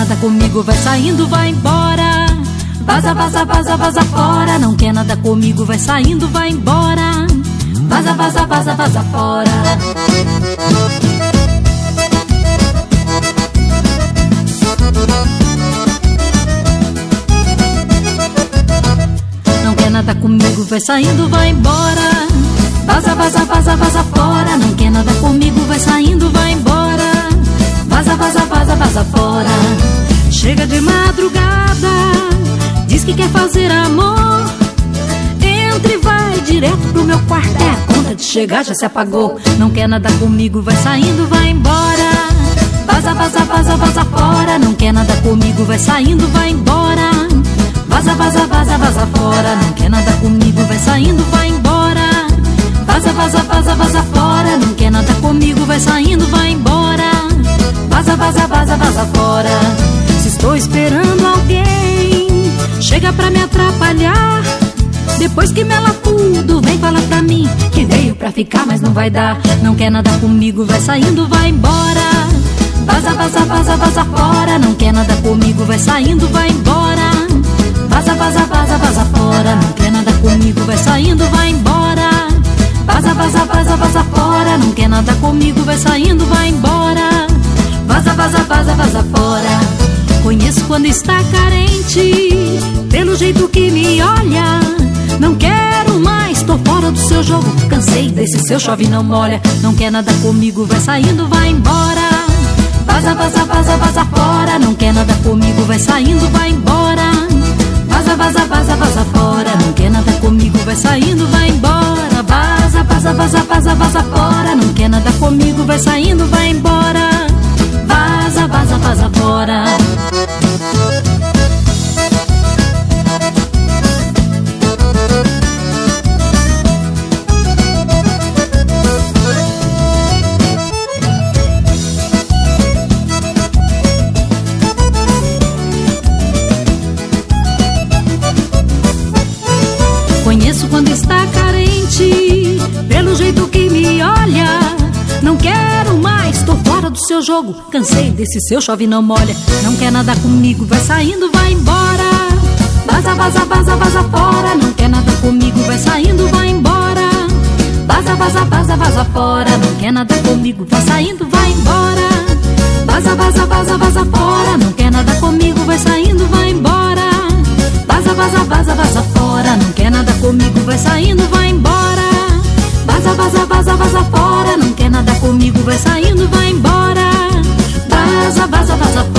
nada comigo, vai saindo, vai embora. Vaza, vaza, vaza, vaza fora. Não quer nada comigo, vai saindo, vai embora. Vaza, vaza, vaza, vaza fora. Não quer nada comigo, vai saindo, vai embora. Vaza, vaza, vaza, vaza fora. Não quer nada comigo, vai saindo, vai embora. Vaza, vaza, vaza, vaza fora. Chega de madrugada, diz que quer fazer amor. Entra e vai direto pro meu quarto. É, a conta de chegar já se apagou. Não quer nada comigo, vai saindo, vai embora. Vaza, vaza, vaza, vaza fora. Não quer nada comigo, vai saindo, vai embora. Vaza, vaza, vaza, vaza fora. Não quer nada comigo, vai saindo, vai embora. Vaza, vaza, vaza, vaza fora. Não quer nada comigo, vai saindo, vai embora. Vaza, vaza, vaza, vaza fora. Se estou esperando alguém, chega pra me atrapalhar. Depois que mela tudo, vem falar pra mim que veio pra ficar, mas não vai dar. Não quer nada comigo, vai saindo, vai embora. Vaza, vaza, vaza, vaza fora. Não quer nada comigo, vai saindo, vai embora. Vaza, vaza, vaza, vaza fora. Não quer nada comigo, vai saindo, vai embora. Vaza, vaza, vaza, vaza fora. Não quer nada comigo, vai saindo, vai embora. Vaza, vaza, vaza, vaza fora. Conheço quando está carente, pelo jeito que me olha. Não quero mais, tô fora do seu jogo. Cansei desse seu chove não molha. Não quer nada comigo, vai saindo, vai embora. Vaza, vaza, vaza, vaza fora. Não quer nada comigo, vai saindo, vai embora. Vaza, vaza, vaza, vaza fora. Não quer nada comigo, vai saindo, vai embora. Vaza, vaza, vaza, vaza, vaza fora. Não quer nada comigo, vai saindo, vai embora. Vaza, vaza, vaza fora. Conheço quando está carente, pelo jeito que me olha. Não quero mais, tô fora do seu jogo. Cansei desse seu chove não molha. Não quer nada comigo, vai saindo, vai embora. Vaza, vaza, vaza, vaza fora. Não quer nada comigo, vai saindo, vai embora. Vaza, vaza, vaza, vaza fora. Não quer nada comigo, vai saindo, vai embora. Vaza, vaza, vaza, vaza fora. Não quer nada comigo, vai saindo, vai embora. Vaza, vaza, vaza, vaza fora. Não quer nada comigo, vai saindo, vai embora. Vaza, vaza, vaza, vaza fora. Não quer nada comigo, vai saindo, vai embora. Vaza, vaza, vaza fora.